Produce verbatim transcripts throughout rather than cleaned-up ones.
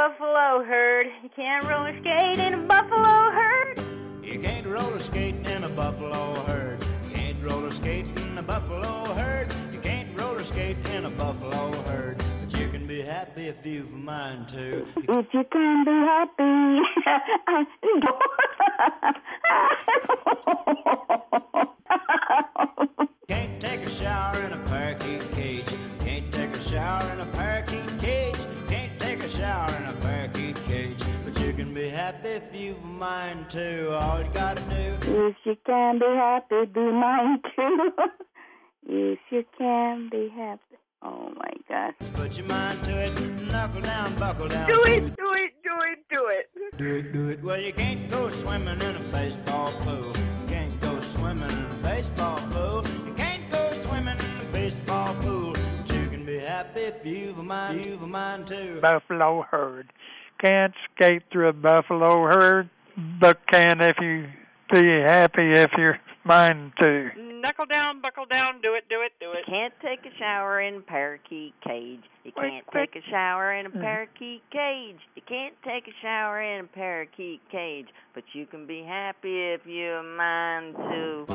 buffalo herd. You can't roller skate in a buffalo herd. You can't roller skate in a buffalo herd. You can't roller skate in a buffalo herd. You can't roller skate in a buffalo herd. But you can be happy if you've a mind to. If you can be happy. Can't take a shower in a parakeet cage. Can't take a shower in a parakeet cage. Can't take a shower in a parakeet cage. But you can be happy if you've a mind to. All you gotta do. If you can be happy, be mine too. If you can be happy. Oh my gosh. Just put your mind to it. Knuckle down, buckle down. Do it, do it, do it, do it. Do it, do it. Well, you can't go swimming in a baseball pool. You can't go swimming in a baseball pool. You can't go swimming in a baseball pool. But you can be happy if you've a mind, you've a mind to. Buffalo herd. Can't skate through a buffalo herd, but can if you be happy if you're mind to. Knuckle down, buckle down, do it, do it, do it. Can't take a shower in a parakeet cage. You Quick, can't quick. take a shower in a parakeet cage. You can't take a shower in a parakeet cage. But you can be happy if you're mine too.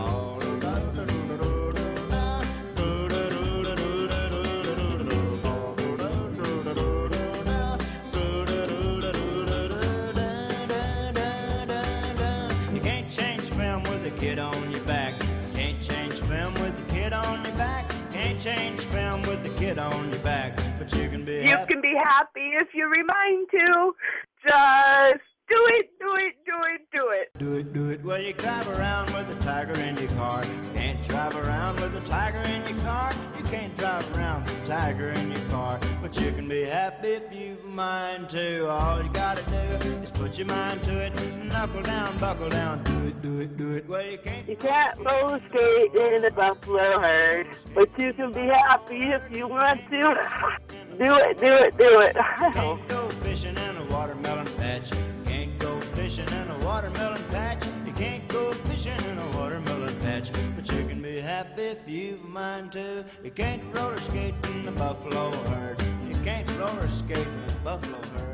You can't change film with a kid on your back. Can't change film with the kid on your back. Can't change film with the kid on your back. But you can be You happy. can be happy if you remind to. Just do it, do it, do it, do it. Do it, do it. Well, you drive around with a tiger in your car. You can't drive around with a tiger in your car. You can't drive around with a tiger in your car. But you can be happy if you've a mind to. All you gotta do is put your mind to it. Knuckle down, buckle down. Do it, do it, do it. Well, you can't. You can't roller skate in a buffalo herd, but you can be happy if you want to. Do it, do it, do it. Can't go fishing in a watermelon patch. Can't go fishing in a watermelon patch. You can't go fishing in a watermelon patch. But you can be happy if you've a mind to. You can't roller skate in the buffalo herd. You can't roller skate in the buffalo herd.